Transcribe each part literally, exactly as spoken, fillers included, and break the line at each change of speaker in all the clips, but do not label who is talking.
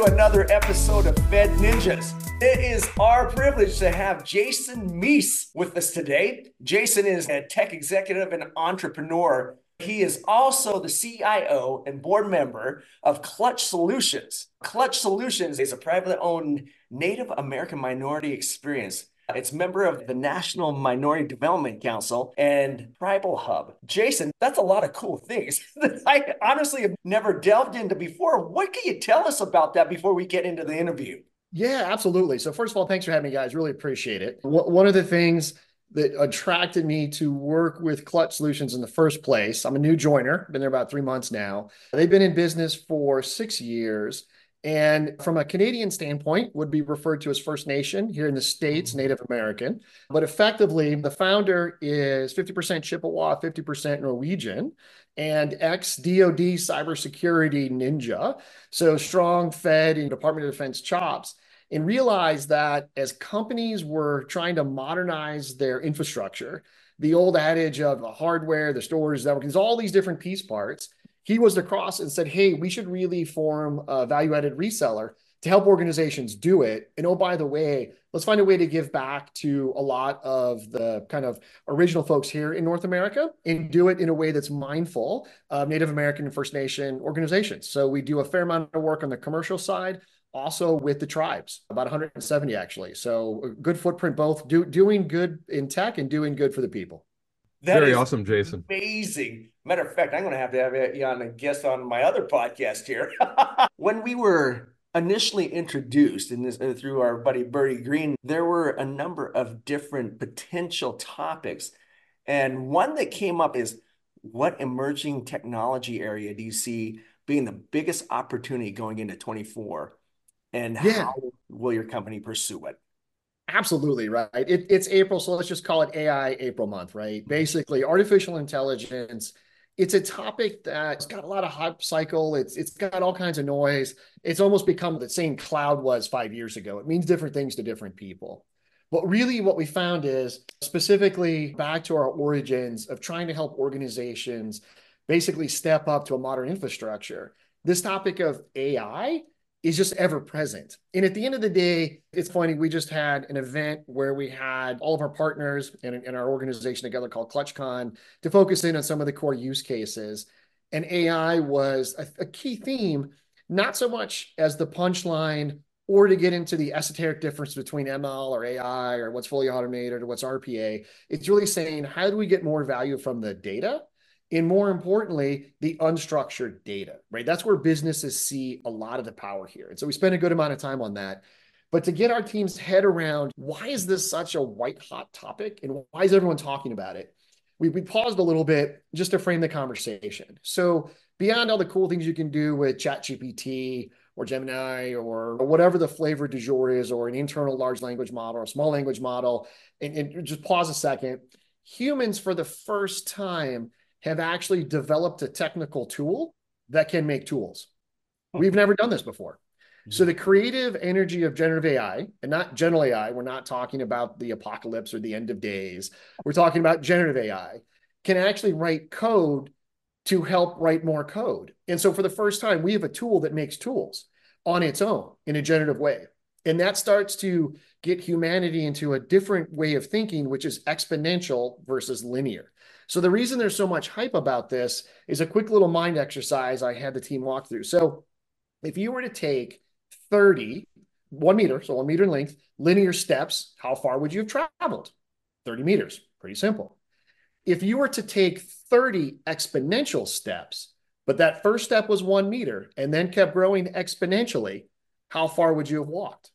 another episode of Fed Ninjas. It is our privilege to have Jason Meese with us today. Jason is a tech executive and entrepreneur. He is also the C I O and board member of Clutch Solutions. Clutch Solutions is a privately owned Native American minority experience. It's a member of the National Minority Development Council and Tribal Hub. Jason, that's a lot of cool things that I honestly have never delved into before. What can you tell us about that before we get into the interview?
Yeah, absolutely. So first of all, thanks for having me, guys. Really appreciate it. One of the things that attracted me to work with Clutch Solutions in the first place, I'm a new joiner, been there about three months now. They've been in business for six years. And from a Canadian standpoint, would be referred to as First Nation here in the States, Native American. But effectively, the founder is fifty percent Chippewa, fifty percent Norwegian, and ex-D O D cybersecurity ninja. So strong Fed and Department of Defense chops. And realized that as companies were trying to modernize their infrastructure, the old adage of the hardware, the storage, network, there's all these different piece parts. He was across and said, hey, we should really form a value-added reseller to help organizations do it. And oh, by the way, let's find a way to give back to a lot of the kind of original folks here in North America and do it in a way that's mindful of Native American and First Nation organizations. So we do a fair amount of work on the commercial side, also with the tribes, about one hundred seventy actually. So a good footprint, both do, doing good in tech and doing good for the people.
That
Very
is
awesome, Jason.
Amazing. Matter of fact, I'm going to have to have you on a guest on my other podcast here. When we were initially introduced in this uh, through our buddy Bertie Green, there were a number of different potential topics. And one that came up is, what emerging technology area do you see being the biggest opportunity going into twenty-four? And
Yeah.
how will your company pursue it?
Absolutely, right. It, it's April, so let's just call it A I April month, right? Basically, artificial intelligence, it's a topic that's got a lot of hype cycle. It's It's got all kinds of noise. It's almost become the same cloud was five years ago. It means different things to different people. But really what we found is, specifically back to our origins of trying to help organizations basically step up to a modern infrastructure, this topic of A I is just ever present. And at the end of the day, it's funny, we just had an event where we had all of our partners and, and our organization together called ClutchCon to focus in on some of the core use cases. And A I was a, a key theme, not so much as the punchline or to get into the esoteric difference between M L or A I or what's fully automated or what's R P A. It's really saying, how do we get more value from the data? And more importantly, the unstructured data, right? That's where businesses see a lot of the power here. And so we spend a good amount of time on that. But to get our team's head around, why is this such a white hot topic and why is everyone talking about it? We, we paused a little bit just to frame the conversation. So beyond all the cool things you can do with ChatGPT or Gemini or whatever the flavor du jour is, or an internal large language model or a small language model, and, and just pause a second. Humans, for the first time, have actually developed a technical tool that can make tools. We've never done this before. So the creative energy of generative A I, and not general A I, we're not talking about the apocalypse or the end of days. We're talking about generative A I, can actually write code to help write more code. And so for the first time, we have a tool that makes tools on its own in a generative way. And that starts to get humanity into a different way of thinking, which is exponential versus linear. So the reason there's so much hype about this is a quick little mind exercise I had the team walk through. So if you were to take thirty, one meter, so one meter in length, linear steps, how far would you have traveled? thirty meters, pretty simple. If you were to take thirty exponential steps, but that first step was one meter and then kept growing exponentially, how far would you have walked?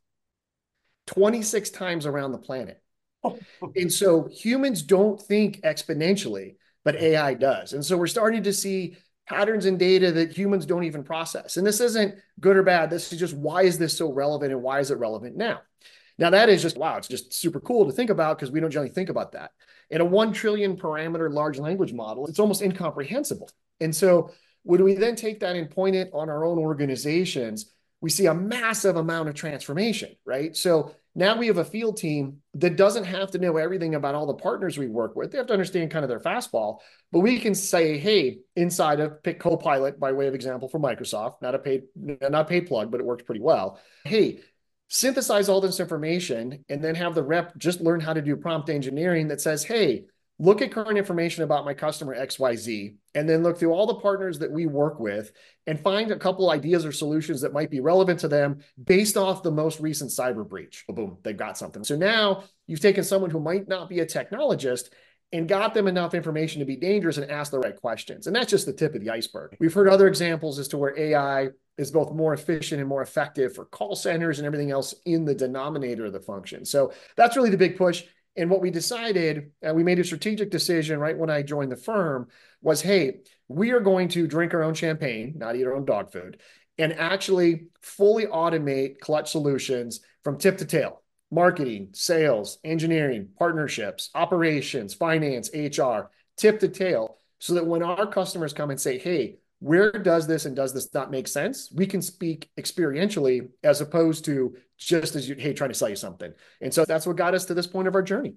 twenty-six times around the planet. And so humans don't think exponentially, but A I does. And so we're starting to see patterns in data that humans don't even process. And this isn't good or bad. This is just, why is this so relevant and why is it relevant now? Now that is just, wow, it's just super cool to think about because we don't generally think about that. In a one trillion parameter large language model, it's almost incomprehensible. And so when we then take that and point it on our own organizations, we see a massive amount of transformation, right? So now we have a field team that doesn't have to know everything about all the partners we work with. They have to understand kind of their fastball, but we can say, hey, inside of pick Copilot by way of example for Microsoft, not a paid, not paid plug, but it works pretty well. Hey, synthesize all this information and then have the rep just learn how to do prompt engineering that says, hey, look at current information about my customer X Y Z, and then look through all the partners that we work with and find a couple ideas or solutions that might be relevant to them based off the most recent cyber breach. Boom, they've got something. So now you've taken someone who might not be a technologist and got them enough information to be dangerous and ask the right questions. And that's just the tip of the iceberg. We've heard other examples as to where A I is both more efficient and more effective for call centers and everything else in the denominator of the function. So that's really the big push. And what we decided, and we made a strategic decision right when I joined the firm, was, hey, we are going to drink our own champagne, not eat our own dog food, and actually fully automate Clutch Solutions from tip to tail. Marketing, sales, engineering, partnerships, operations, finance, H R, tip to tail, so that when our customers come and say, hey, where does this and does this not make sense? We can speak experientially as opposed to just as you, hey, trying to sell you something. And so that's what got us to this point of our journey.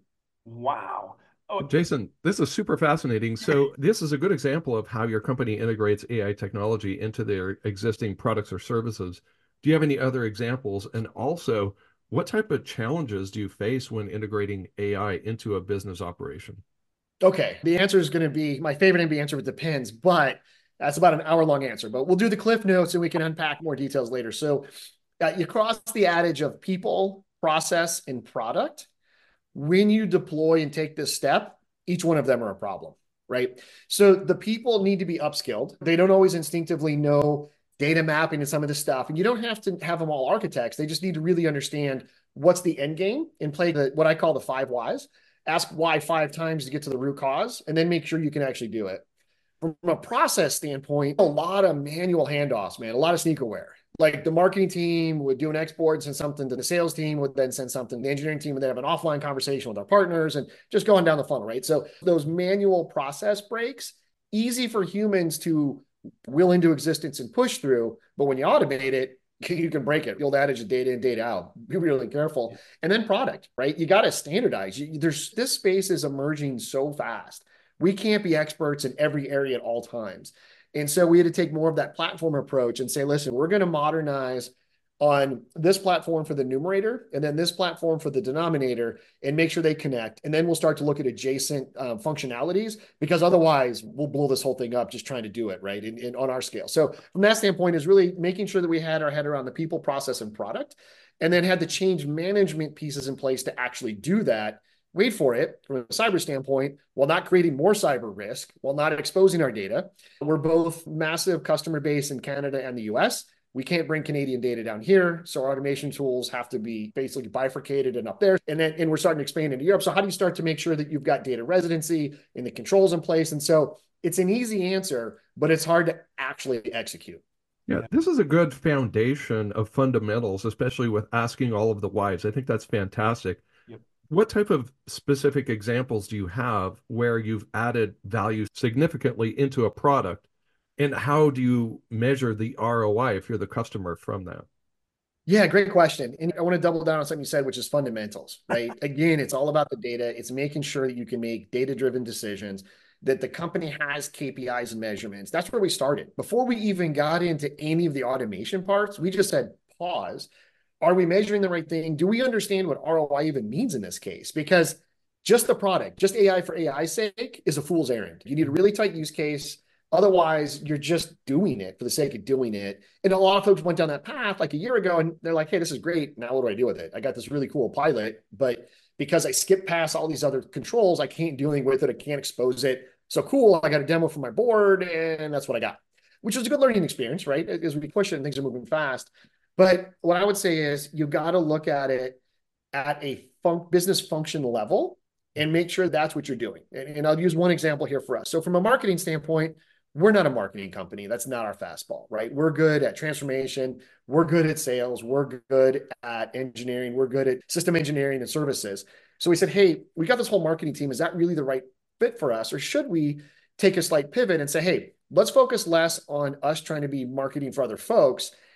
Wow.
Oh, Jason, this is super fascinating. So this is a good example of how your company integrates A I technology into their existing products or services. Do you have any other examples? And also, what type of challenges do you face when integrating A I into a business operation?
Okay, the answer is going to be, my favorite name to answer, it depends, but that's about an hour long answer, but we'll do the cliff notes and we can unpack more details later. So uh, you cross the adage of people, process, and product. When you deploy and take this step, each one of them are a problem, right? So the people need to be upskilled. They don't always instinctively know data mapping and some of this stuff. And you don't have to have them all architects. They just need to really understand what's the end game and play the, what I call the five whys. Ask why five times to get to the root cause, and then make sure you can actually do it. From a process standpoint, a lot of manual handoffs, man, a lot of sneakerware. Like the marketing team would do an export and send something to the sales team, would then send something to the engineering team, would then have an offline conversation with our partners and just going down the funnel, right? So those manual process breaks, easy for humans to will into existence and push through, but when you automate it, you can break it. The old adage of data in, data out. Be really careful. And then product, right? You got to standardize. You, there's this space is emerging so fast. We can't be experts in every area at all times. And so we had to take more of that platform approach and say, listen, we're going to modernize on this platform for the numerator and then this platform for the denominator and make sure they connect. And then we'll start to look at adjacent um, functionalities, because otherwise we'll blow this whole thing up just trying to do it, right, in, in, on our scale. So from that standpoint is really making sure that we had our head around the people, process, and product, and then had the change management pieces in place to actually do that. Wait for it, from a cyber standpoint, while not creating more cyber risk, while not exposing our data. We're both massive customer base in Canada and the U S. We can't bring Canadian data down here. So our automation tools have to be basically bifurcated and up there. And then and we're starting to expand into Europe. So how do you start to make sure that you've got data residency and the controls in place? And so it's an easy answer, but it's hard to actually execute.
Yeah, this is a good foundation of fundamentals, especially with asking all of the whys. I think that's fantastic. Yep. What type of specific examples do you have where you've added value significantly into a product? And how do you measure the R O I if you're the customer from that?
Yeah, great question. And I want to double down on something you said, which is fundamentals, right? Again, it's all about the data. It's making sure that you can make data-driven decisions, that the company has K P Is and measurements. That's where we started. Before we even got into any of the automation parts, we just said, pause. Are we measuring the right thing? Do we understand what R O I even means in this case? Because just the product, just A I for A I's sake is a fool's errand. You need a really tight use case. Otherwise, you're just doing it for the sake of doing it. And a lot of folks went down that path like a year ago, and they're like, hey, this is great. Now what do I do with it? I got this really cool pilot, but because I skipped past all these other controls, I can't do anything with it. I can't expose it. So cool, I got a demo for my board, and that's what I got, which was a good learning experience, right? As we push it and things are moving fast. But what I would say is you got to look at it at a fun- business function level and make sure that's what you're doing. And, and I'll use one example here for us. So from a marketing standpoint, we're not a marketing company. That's not our fastball, right? We're good at transformation. We're good at sales. We're good at engineering. We're good at system engineering and services. So we said, hey, we got this whole marketing team. Is that really the right fit for us? Or should we take a slight pivot and say, hey, let's focus less on us trying to be marketing for other folks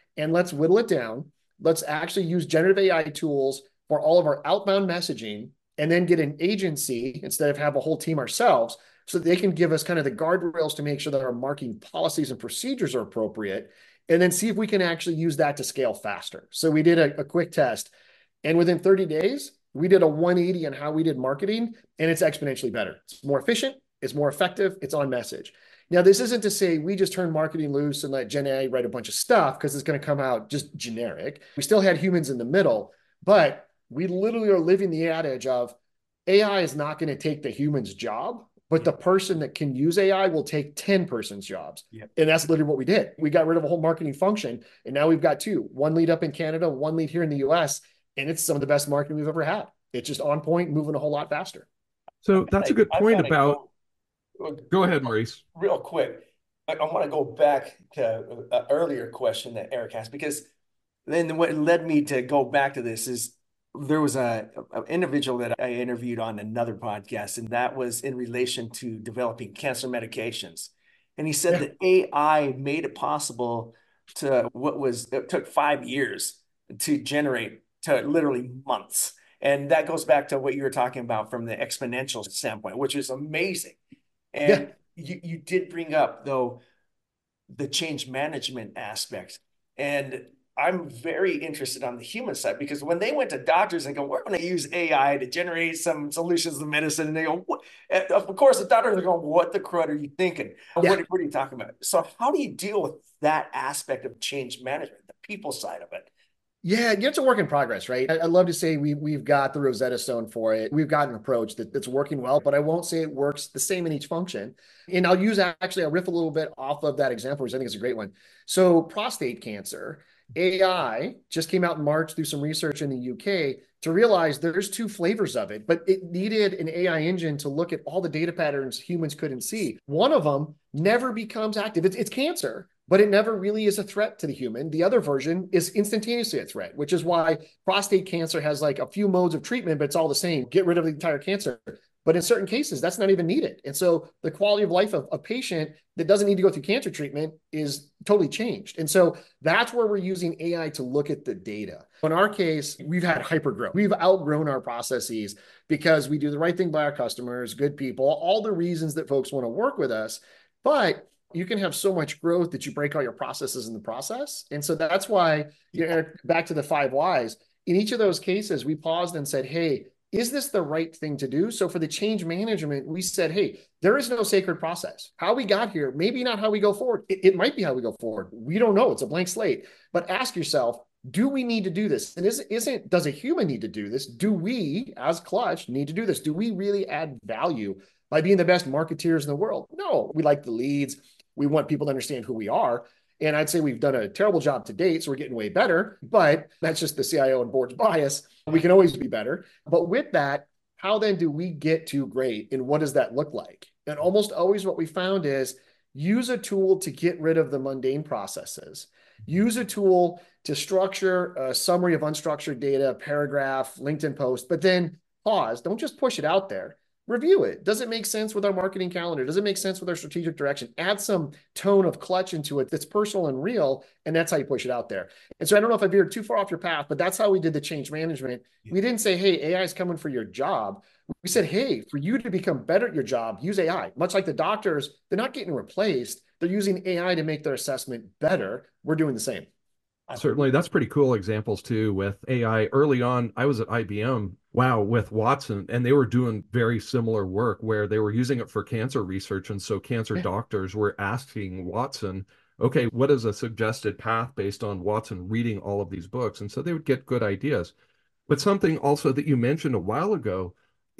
and let's whittle it down. Let's actually use generative A I tools for all of our outbound messaging, and then get an agency instead of have a whole team ourselves, so that they can give us kind of the guardrails to make sure that our marketing policies and procedures are appropriate, and then see if we can actually use that to scale faster. So we did a, a quick test, and within thirty days, we did a one eighty on how we did marketing, and it's exponentially better. It's more efficient, it's more effective, it's on message. Now, this isn't to say we just turn marketing loose and let Gen A I write a bunch of stuff, because it's going to come out just generic. We still had humans in the middle, but we literally are living the adage of A I is not going to take the human's job, but the person that can use A I will take ten persons' jobs. Yep. And that's literally what we did. We got rid of a whole marketing function, and now we've got two, one lead up in Canada, one lead here in the U S, and it's some of the best marketing we've ever had. It's just on point, moving a whole lot faster.
So that's a good point about,
go,
go ahead, Maurice.
Real quick. I, I want to go back to an earlier question that Eric asked, because then what led me to go back to this is, there was a, an individual that I interviewed on another podcast, and that was in relation to developing cancer medications. And he said yeah. that A I made it possible to what was, it took five years to generate to literally months. And that goes back to what you were talking about from the exponential standpoint, which is amazing. And yeah. you, you did bring up, though, the change management aspect. And I'm very interested on the human side, because when they went to doctors and go, we're going to use A I to generate some solutions to medicine, and they go, what? Of course, the doctors are going, what the crud are you thinking? Yeah. What, what are you talking about? So how do you deal with that aspect of change management, the people side of it?
Yeah, it's a work in progress, right? I'd love to say we, we've got the Rosetta Stone for it. We've got an approach that, that's working well, but I won't say it works the same in each function. And I'll use, actually, I'll riff a little bit off of that example, which I think is a great one. So prostate cancer, A I just came out in March through some research in the U K to realize there's two flavors of it, but it needed an A I engine to look at all the data patterns humans couldn't see. One of them never becomes active. It's, it's cancer, but it never really is a threat to the human. The other version is instantaneously a threat, which is why prostate cancer has like a few modes of treatment, but it's all the same. Get rid of the entire cancer. But in certain cases, that's not even needed. And so the quality of life of a patient that doesn't need to go through cancer treatment is totally changed. And so that's where we're using A I to look at the data. In our case, we've had hypergrowth. We've outgrown our processes because we do the right thing by our customers, good people, all the reasons that folks want to work with us. But you can have so much growth that you break all your processes in the process. And so that's why, you know, back to the five whys, in each of those cases, we paused and said, hey, is this the right thing to do? So for the change management, we said, hey, there is no sacred process. How we got here, maybe not how we go forward. It, it might be how we go forward. We don't know. It's a blank slate. But ask yourself, do we need to do this? And is, isn't, does a human need to do this? Do we, as Clutch, need to do this? Do we really add value by being the best marketeers in the world? No, we like the leads. We want people to understand who we are. And I'd say we've done a terrible job to date, so we're getting way better, but that's just the C I O and board's bias. We can always be better. But with that, how then do we get to great? And what does that look like? And almost always what we found is use a tool to get rid of the mundane processes. Use a tool to structure a summary of unstructured data, paragraph, LinkedIn post, but then pause. Don't just push it out there. Review it. Does it make sense with our marketing calendar? Does it make sense with our strategic direction? Add some tone of Clutch into it that's personal and real, and that's how you push it out there. And so I don't know if I veered too far off your path, but that's how we did the change management. We didn't say, hey, A I is coming for your job. We said, hey, for you to become better at your job, use A I. Much like the doctors, they're not getting replaced. They're using A I to make their assessment better. We're doing the same.
Certainly, that's pretty cool examples too with A I. Early on, I was at I B M, wow, with Watson, and they were doing very similar work where they were using it for cancer research. And so cancer yeah. doctors were asking Watson, okay, what is a suggested path based on Watson reading all of these books? And so they would get good ideas. But something also that you mentioned a while ago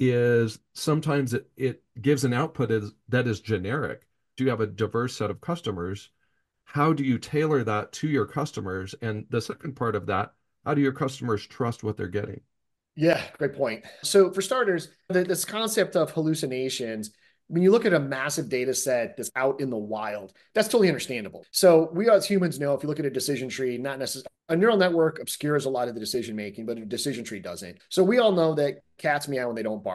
is sometimes it, it gives an output is, that is generic. Do you have a diverse set of customers? How do you tailor that to your customers? And the second part of that, how do your customers trust what they're getting?
Yeah, great point. So for starters, the, this concept of hallucinations, when you look at a massive data set that's out in the wild, that's totally understandable. So we as humans know, if you look at a decision tree, not necessarily, a neural network obscures a lot of the decision making, but a decision tree doesn't. So we all know that cats meow when they don't bark.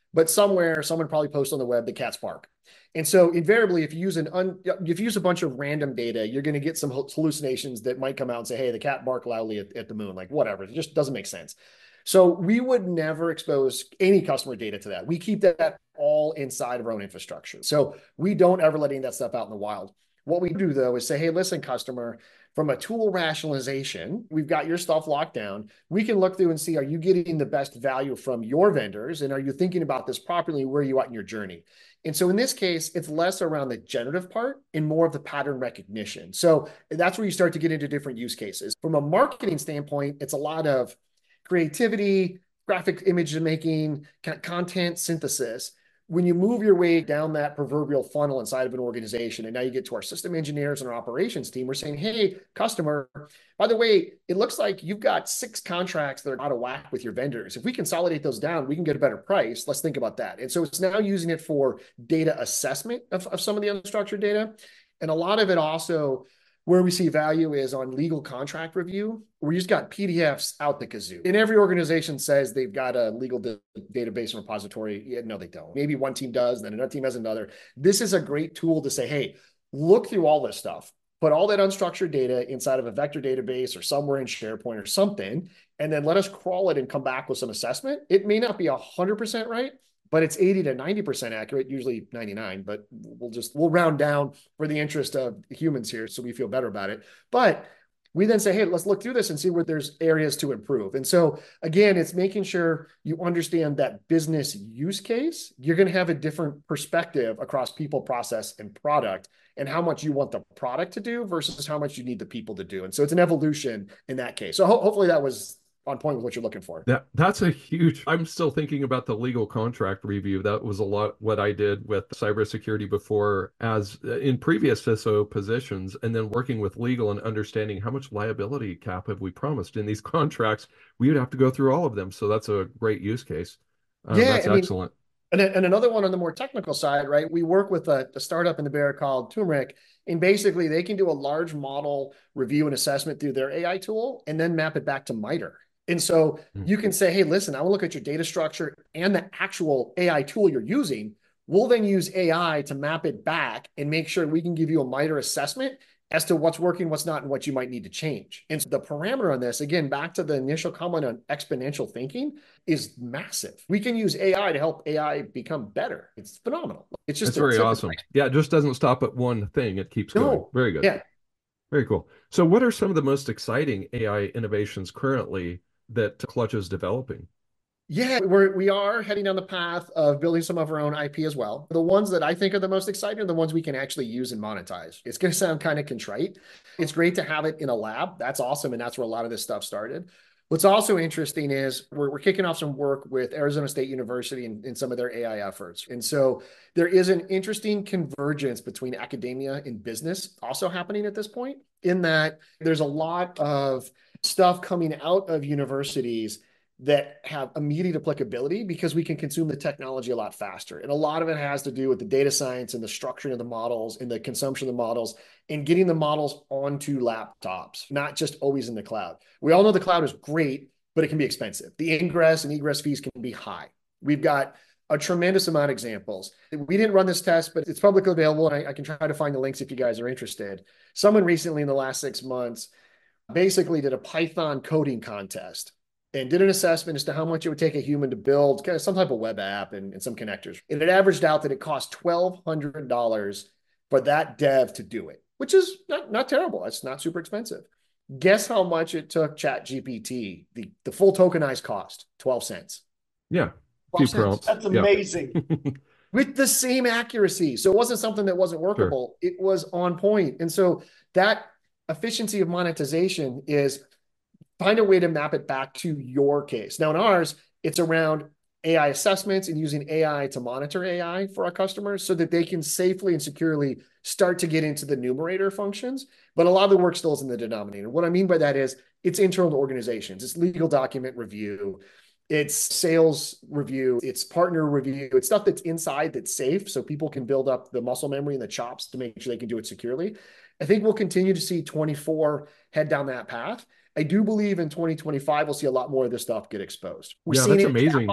but somewhere someone probably posts on the web the cats bark. And so invariably, if you use an un, if you use a bunch of random data, you're going to get some hallucinations that might come out and say, hey, the cat barked loudly at, at the moon, like whatever. It just doesn't make sense. So we would never expose any customer data to that. We keep that all inside of our own infrastructure. So we don't ever let any of that stuff out in the wild. What we do, though, is say, hey, listen, customer, from a tool rationalization, we've got your stuff locked down. We can look through and see, are you getting the best value from your vendors? And are you thinking about this properly? Where are you at in your journey? And so in this case, it's less around the generative part and more of the pattern recognition. So that's where you start to get into different use cases. From a marketing standpoint, it's a lot of creativity, graphic image making, kind of content synthesis. When you move your way down that proverbial funnel inside of an organization, and now you get to our system engineers and our operations team, we're saying, hey, customer, by the way, it looks like you've got six contracts that are out of whack with your vendors. If we consolidate those down, we can get a better price. Let's think about that. And so it's now using it for data assessment of, of some of the unstructured data. And a lot of it also, where we see value is on legal contract review, where you just got P D Fs out the kazoo. And every organization says they've got a legal database and repository. Yeah, no, they don't. Maybe one team does, then another team has another. This is a great tool to say, hey, look through all this stuff, put all that unstructured data inside of a vector database or somewhere in SharePoint or something, and then let us crawl it and come back with some assessment. It may not be one hundred percent right, but it's eighty to ninety percent accurate, usually ninety-nine, but we'll just, we'll round down for the interest of humans here so we feel better about it. But we then say, hey, let's look through this and see where there's areas to improve. And so again, it's making sure you understand that business use case. You're going to have a different perspective across people, process, and product, and how much you want the product to do versus how much you need the people to do. And so it's an evolution in that case. So ho- hopefully that was on point with what you're looking for.
That that's a huge, I'm still thinking about the legal contract review. That was a lot what I did with cybersecurity before as in previous C I S O positions, and then working with legal and understanding how much liability cap have we promised in these contracts. We would have to go through all of them. So that's a great use case. Um,
yeah,
that's
I mean,
excellent.
And, and another one on the more technical side, right? We work with a, a startup in the Bay Area called Turmeric, and basically they can do a large model review and assessment through their A I tool and then map it back to MITRE. And so you can say, hey, listen, I want to look at your data structure and the actual A I tool you're using. We'll then use A I to map it back and make sure we can give you a MITRE assessment as to what's working, what's not, and what you might need to change. And so the parameter on this, again, back to the initial comment on exponential thinking, is massive. We can use A I to help A I become better. It's phenomenal. It's just
That's very awesome. Yeah, it just doesn't stop at one thing. It keeps going.
No.
Very good.
Yeah.
Very cool. So what are some of the most exciting A I innovations currently that Clutch is developing?
Yeah, we're, we are heading down the path of building some of our own I P as well. The ones that I think are the most exciting are the ones we can actually use and monetize. It's going to sound kind of contrite. It's great to have it in a lab. That's awesome. And that's where a lot of this stuff started. What's also interesting is we're, we're kicking off some work with Arizona State University in, in some of their A I efforts. And so there is an interesting convergence between academia and business also happening at this point, in that there's a lot of stuff coming out of universities that have immediate applicability because we can consume the technology a lot faster. And a lot of it has to do with the data science and the structuring of the models and the consumption of the models and getting the models onto laptops, not just always in the cloud. We all know the cloud is great, but it can be expensive. The ingress and egress fees can be high. We've got a tremendous amount of examples. We didn't run this test, but it's publicly available, and I, I can try to find the links if you guys are interested. Someone recently in the last six months basically did a Python coding contest and did an assessment as to how much it would take a human to build kind of some type of web app and, and some connectors. And it averaged out that it cost twelve hundred dollars for that dev to do it, which is not, not terrible. It's not super expensive. Guess how much it took ChatGPT, the, the full tokenized cost, twelve cents.
Yeah. Few prompts.
That's amazing.
Yeah.
With the same accuracy. So it wasn't something that wasn't workable. Sure. It was on point. And so that efficiency of monetization is find a way to map it back to your case. Now in ours, it's around A I assessments and using A I to monitor A I for our customers so that they can safely and securely start to get into the numerator functions. But a lot of the work still is in the denominator. What I mean by that is it's internal to organizations. It's legal document review. It's sales review. It's partner review. It's stuff that's inside that's safe so people can build up the muscle memory and the chops to make sure they can do it securely. I think we'll continue to see twenty-four head down that path. I do believe in twenty twenty-five, we'll see a lot more of this stuff get exposed. We're
yeah,
seeing
that's
it
amazing.
Chatbots.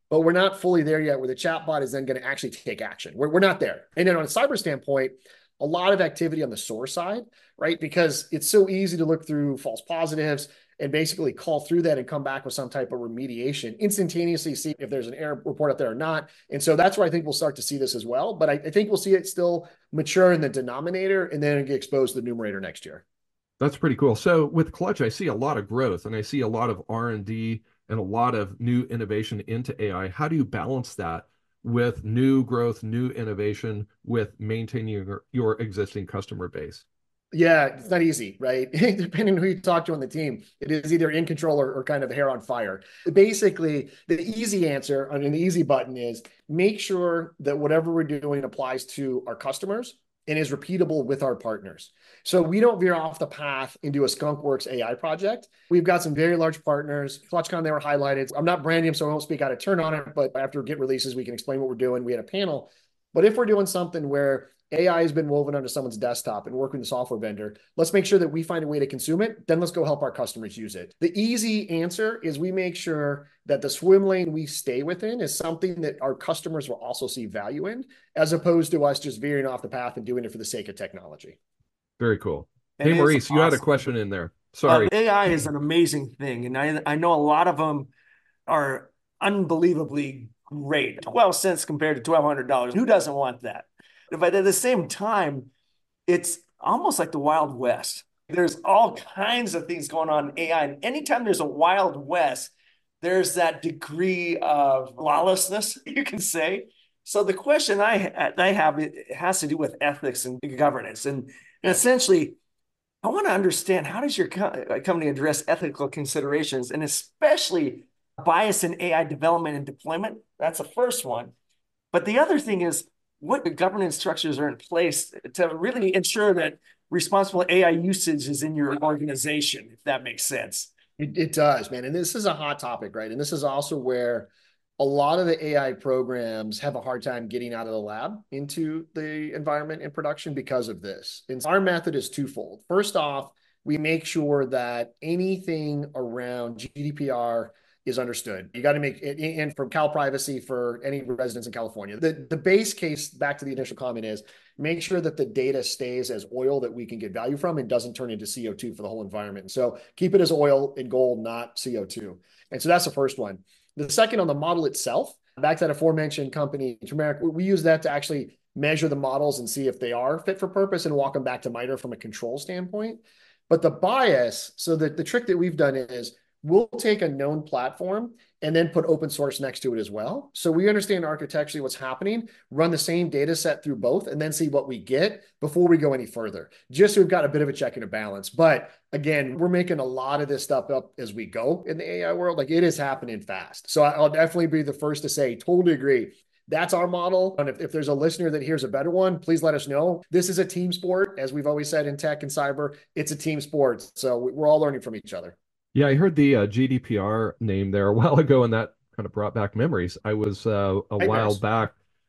but we're not fully there yet where the chatbot is then going to actually take action. We're, we're not there. And then on a cyber standpoint, a lot of activity on the SOAR side, right? Because it's so easy to look through false positives and basically call through that and come back with some type of remediation, instantaneously see if there's an error report out there or not. And so that's where I think we'll start to see this as well. But I, I think we'll see it still mature in the denominator and then get exposed to the numerator next year.
That's pretty cool. So with Clutch, I see a lot of growth and I see a lot of R and D and a lot of new innovation into A I. How do you balance that with new growth, new innovation, with maintaining your, your existing customer base?
Yeah, it's not easy, right? Depending on who you talk to on the team, it is either in control or, or kind of hair on fire. Basically, the easy answer on an easy button is make sure that whatever we're doing applies to our customers and is repeatable with our partners. So we don't veer off the path into a skunkworks A I project. We've got some very large partners. ClutchCon, they were highlighted. I'm not branding them, so I won't speak out of turn on it, but after Git releases, we can explain what we're doing. We had a panel. But if we're doing something where A I has been woven onto someone's desktop and working with the software vendor, let's make sure that we find a way to consume it. Then let's go help our customers use it. The easy answer is we make sure that the swim lane we stay within is something that our customers will also see value in, as opposed to us just veering off the path and doing it for the sake of technology.
Very cool.
It
hey, Maurice,
awesome.
You had a question in there. Sorry.
Uh, A I is an amazing thing. And I, I know a lot of them are unbelievably great. twelve cents compared to twelve hundred dollars. Who doesn't want that? But at the same time, it's almost like the Wild West. There's all kinds of things going on in A I. And anytime there's a Wild West, there's that degree of lawlessness, you can say. So the question I, I have, it has to do with ethics and governance. And, and essentially, I want to understand, how does your co- company address ethical considerations, and especially bias in A I development and deployment? That's the first one. But the other thing is, what governance structures are in place to really ensure that responsible A I usage is in your organization, if that makes sense?
It, it does, man. And this is a hot topic, right? And this is also where a lot of the A I programs have a hard time getting out of the lab into the environment in production because of this. And our method is twofold. First off, we make sure that anything around G D P R is understood. You got to make it, and from Cal Privacy for any residents in California. The, the base case, back to the initial comment, is make sure that the data stays as oil that we can get value from and doesn't turn into C O two for the whole environment. So keep it as oil and gold, not C O two. And so that's the first one. The second, on the model itself, back to that aforementioned company, Turmeric, we use that to actually measure the models and see if they are fit for purpose and walk them back to MITRE from a control standpoint. But the bias, so that the trick that we've done is we'll take a known platform and then put open source next to it as well. So we understand architecturally what's happening, run the same data set through both, and then see what we get before we go any further. Just so we've got a bit of a check and a balance. But again, we're making a lot of this stuff up as we go in the A I world. Like, it is happening fast. So I'll definitely be the first to say, totally agree. That's our model. And if, if there's a listener that hears a better one, please let us know. This is a team sport. As we've always said in tech and cyber, it's a team sport. So we're all learning from each other.
Yeah, I heard the uh, G D P R name there a while ago, and that kind of brought back memories. I was uh, a
Hey,
while
nice.
back,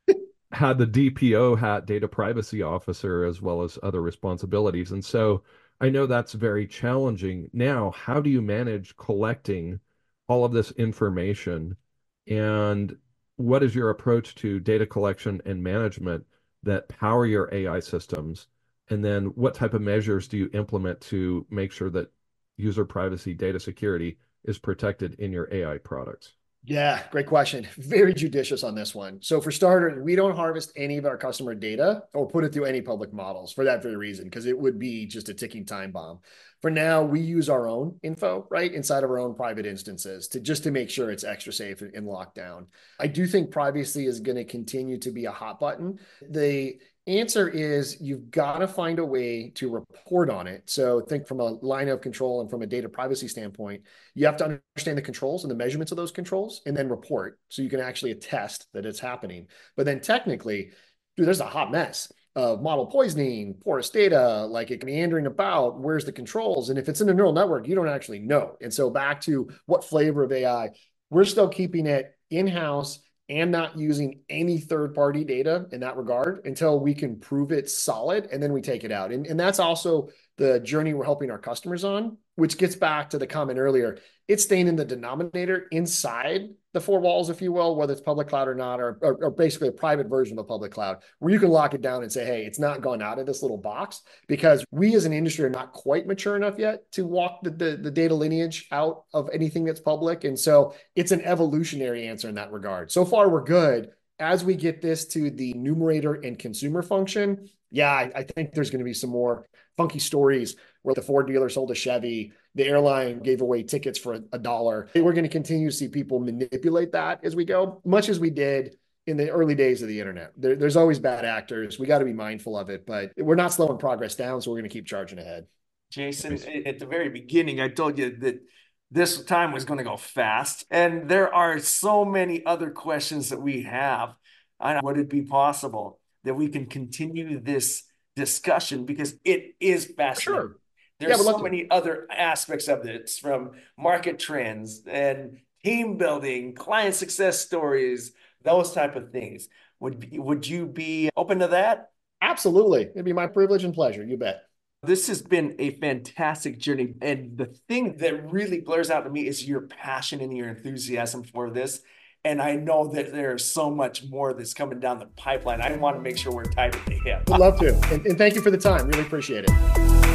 had the D P O hat, data privacy officer, as well as other responsibilities. And so I know that's very challenging. Now, how do you manage collecting all of this information? And what is your approach to data collection and management that power your A I systems? And then what type of measures do you implement to make sure that user privacy, data security is protected in your A I products?
Yeah, great question. Very judicious on this one. So for starters, we don't harvest any of our customer data or put it through any public models for that very reason, because it would be just a ticking time bomb. For now, we use our own info, right, inside of our own private instances to just to make sure it's extra safe and locked down. I do think privacy is going to continue to be a hot button. The answer is you've got to find a way to report on it. So think from a line of control and from a data privacy standpoint, you have to understand the controls and the measurements of those controls and then report so you can actually attest that it's happening. But then technically, dude, there's a hot mess of model poisoning, porous data, like it meandering about, where's the controls? And if it's in a neural network, you don't actually know. And so back to what flavor of A I, we're still keeping it in-house and not using any third-party data in that regard until we can prove it's solid, and then we take it out. And, and that's also the journey we're helping our customers on, which gets back to the comment earlier. It's staying in the denominator inside the four walls, if you will, whether it's public cloud or not, or, or, or basically a private version of a public cloud, where you can lock it down and say, hey, it's not gone out of this little box, because we as an industry are not quite mature enough yet to walk the, the, the data lineage out of anything that's public. And so it's an evolutionary answer in that regard. So far, we're good. As we get this to the numerator and consumer function, yeah, I, I think there's going to be some more funky stories where the Ford dealer sold a Chevy, the airline gave away tickets for a dollar. We're going to continue to see people manipulate that as we go, much as we did in the early days of the internet. There, there's always bad actors. We got to be mindful of it, but we're not slowing progress down, so we're going to keep charging ahead.
Jason, at the very beginning, I told you that this time was going to go fast, and there are so many other questions that we have. I would it be possible that we can continue this discussion, because it is fascinating. Sure. There's yeah, so many other aspects of this, from market trends and team building, client success stories, those type of things. Would, would you be open to that?
Absolutely. It'd be my privilege and pleasure. You bet.
This has been a fantastic journey. And the thing that really glares out to me is your passion and your enthusiasm for this. And I know that there's so much more that's coming down the pipeline. I want to make sure we're tied at the hip.
I'd love to. And, and thank you for the time. Really appreciate it.